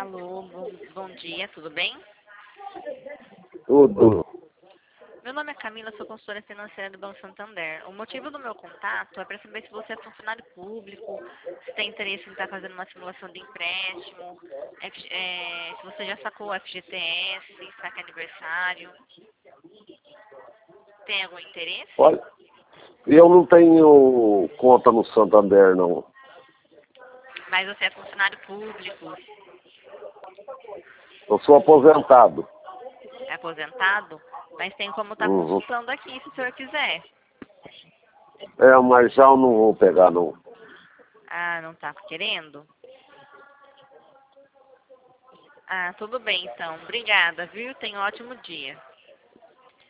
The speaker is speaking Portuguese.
Alô, bom dia, tudo bem? Tudo. Meu nome é Camila, sou consultora financeira do Banco Santander. O motivo do meu contato é para saber se você é funcionário público, se tem interesse em estar fazendo uma simulação de empréstimo, se você já sacou o FGTS, saca aniversário. Tem algum interesse? Olha, eu não tenho conta no Santander, não. Mas você é funcionário público, Eu sou aposentado. é aposentado, mas tem como estar Uhum. consultando aqui se o senhor quiser. Mas já eu não vou pegar, não. Ah, não está querendo? Ah, tudo bem então. Obrigada, viu? Tenha um ótimo dia.